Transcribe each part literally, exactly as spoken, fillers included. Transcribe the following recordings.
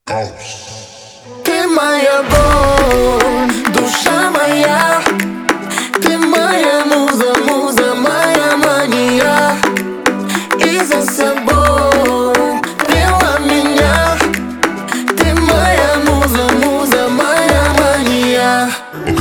Ты моя боль, душа моя. Ты моя муза, муза, моя мания. И за собой вела меня. Ты моя муза, муза, моя мания.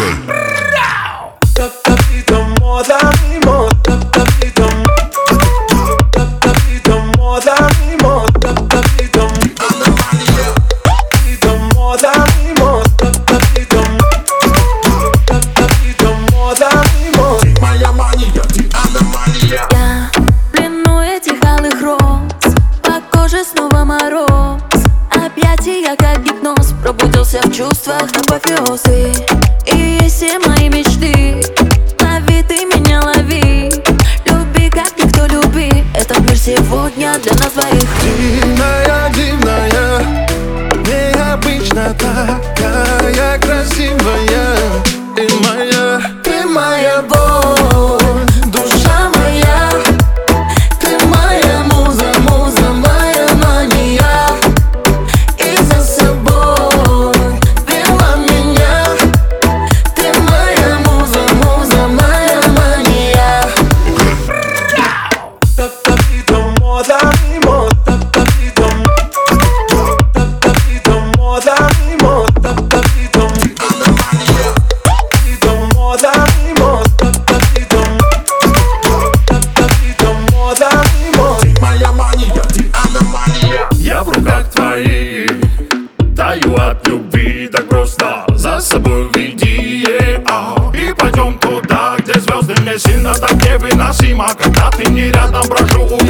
Я в плену этих алых роз, по коже снова мороз. Объятия как гипноз, пробудился в чувствах апофеозы. И есть все мои мечты, лови ты меня, лови. Люби как никто люби, этот мир сегодня для нас двоих. Дивная, дивная, необычно такая красивая. Ты моя, ты моя боль, душа моя. Ты моя муза, муза, моя мания. И за собой вела меня. Ты моя муза, муза, моя мания. Я в руках твоих, таю от любви, так просто за собой веди, yeah. И пойдем туда, где звезды мне сильно так невыносимо. Когда ты не рядом, брожу.